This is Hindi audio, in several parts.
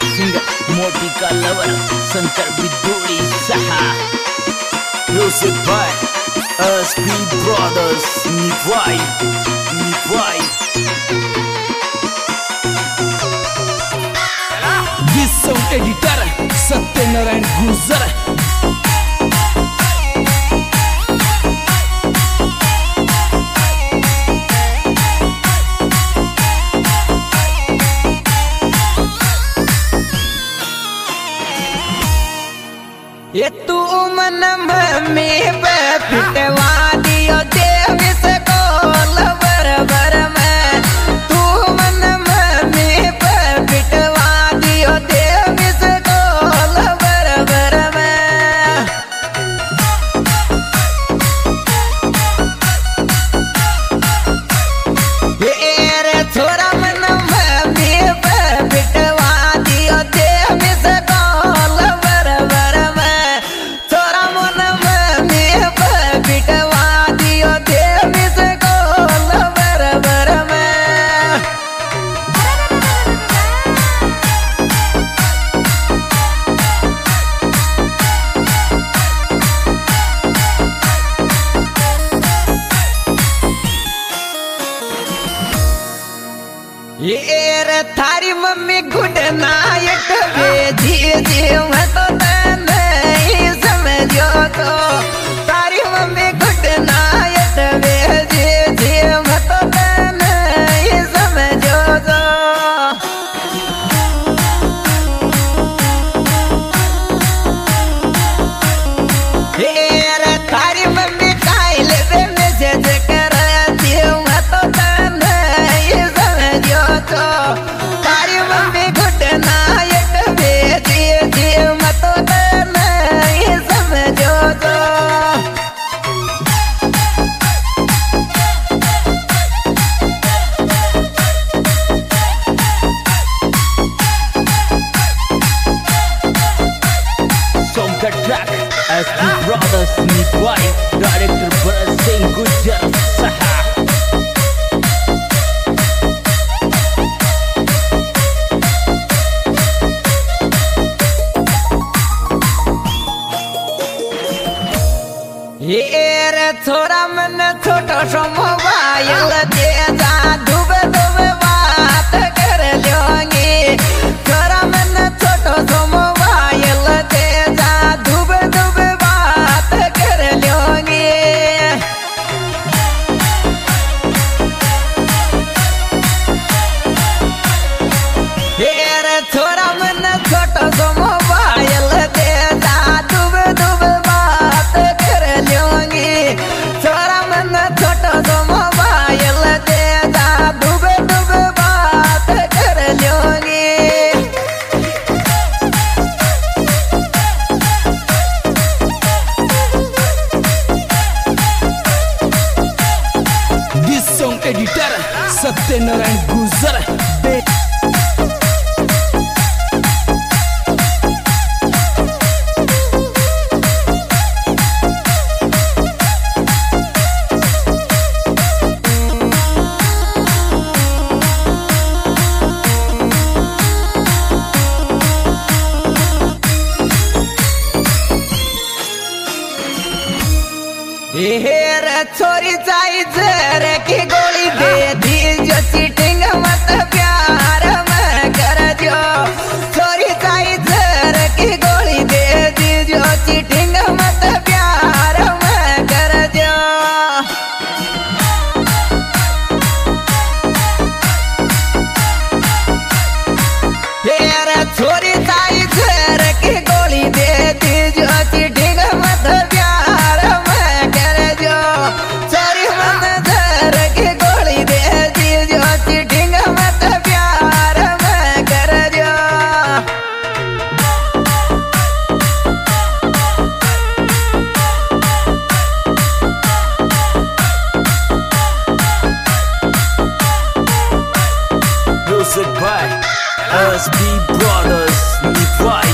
सिंगर मोटी का लवर शंकर बिदुड़ी सहा म्यूजिक बाय एसपी ब्रदर्स निभाई this song editor Satyanarayan Gurjar ये तू मन में पिटवा दियो देव से कोल बरबर में तू मन में पिटवा दियो देव से कोल बरबर में ये रे छोरा मन में पिटवा दियो देव से कोल बरबर में छोरा मन में पिटवा दियो देव से कोल बरबर में ये रे थारी मम्मी गुड नाइट भेजी मैं तो नहीं समझो तो तारी मम्मी गुड नाइट भेजी मैं तो नहीं समझो तो ये रे थारी मम्मी काइल बे मैसेज कर दियो मैं तो नहीं समझो तो तारी मम्मी गुड नाइट भेजी मैं तो नहीं समझो तो सॉन्ग का ट्रैक एसपी ब्रदर्स निभाई डायरेक्टर भरत सिंह गुर्जर सहा ये रे छोरा मन छोटो सो मोबाइल दे जा धुब धुब बात कर लोगी छोरा मन छोटो सो मोबाइल दे जा धुब धुब बात कर लोगी ये रे छोरा मन छोटो सो मोबाइल दे जा धुब धुब बात कर लोगी छोरा मन छोटो सो मोबाइल दे जा धुब धुब बात कर लोगी this song editor Satyanarayan Gurjar रे छोरी चाई जर की गोली दे दी जो चीटिंग मत प्यार में कर जो छोरी चाई जर की गोली दे दी जो चीटिंग मत प्यार में कर जो रे छोरी चाई जर की गोली दे दी जो चीटिंग मत प्यार में कर जो छोरी मन जर की गोली दे दी जो चीटिंग मत प्यार में कर जो म्यूजिक बाय एसपी ब्रदर्स निभाई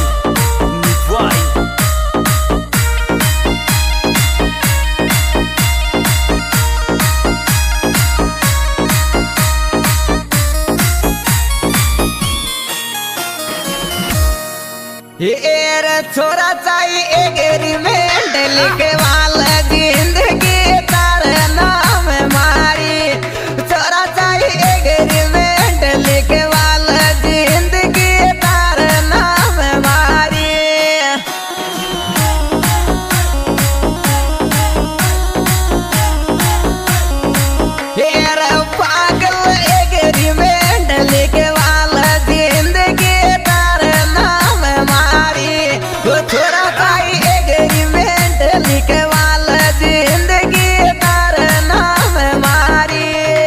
हेर छोरा चाहिए एग्रीमेंट लिखे वाला जिंदगी तार नाम मारी। छोरा चाहिए एग्रीमेंट लिखे वाला जिंदगी तार नाम मारी। हेर पागल एग्रीमेंट लिखे वाला जिंदगी तार नाम मारी। छोरा चाहिए एग्रीमेंट लिखे वाला जिंदगी तार नाम मारी।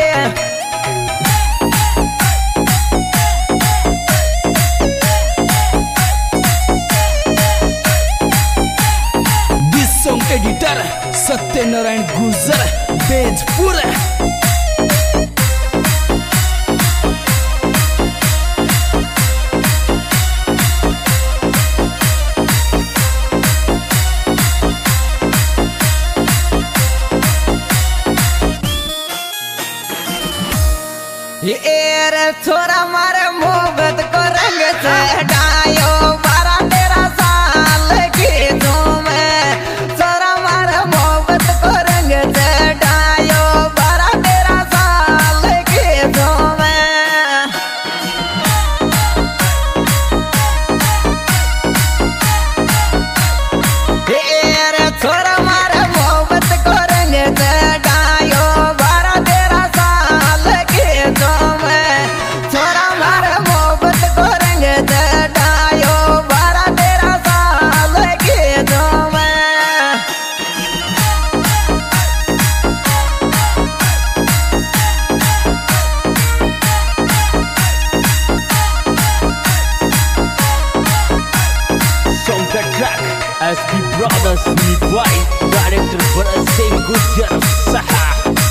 दिस सॉन्ग एडिटर सत्यनारायण गुजर बेजपुर। ये रे छोरा मारे मोहब्बत को रंग चढ़ायो 12-13 साल की तुम्हें। छोरा मारे मोहब्बत को रंग चढ़ायो 12-13 साल की तुम्हें। ये रे छोरा मारे मोहब्बत को रंग चढ़ायो 12-13 साल की तुम्हें। छोरा मारे मोहब्बत को रंग चढ़ायो 12-13 साल की तुम्हें। Song the track SB Brothers Nibwai Director Bharat Singh Gujar Saha।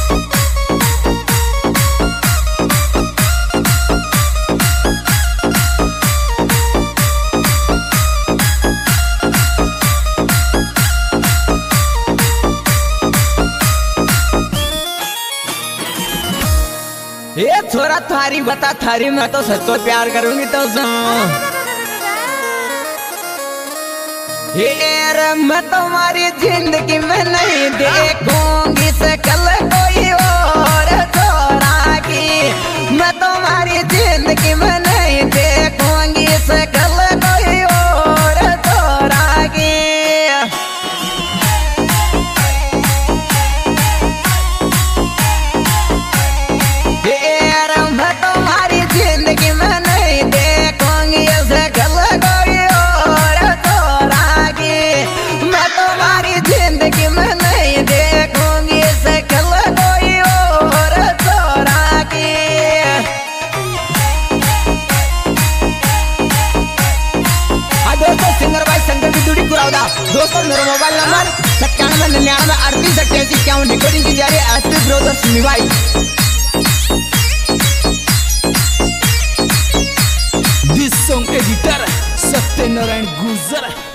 ये छोरा थारी बता थारी मैं तो सच तो प्यार करूंगी तो यार मैं तुम्हारी जिंदगी में नहीं देखूंगी शकल कोई और छोरा की। मैं तुम्हारी जिंदगी में नहीं देखूंगी शकल कोई और छोरा की। यार मैं तुम्हारी जिंदगी में नहीं देखूंगी शकल कोई और छोरा की। मैं तुम्हारी जिंदगी में नहीं देखूंगी शकल कोई और छोरा की। दोस्तों सिंगर भाई शंकर की जुड़ी कुरावदा। दोस्तों मेरा मोबाइल नंबर 97993881 रिकॉर्डिंग की जा रही है एसपी ब्रदर्स निभाई। दिस सॉन्ग एडिटर सत्यनारायण गुजर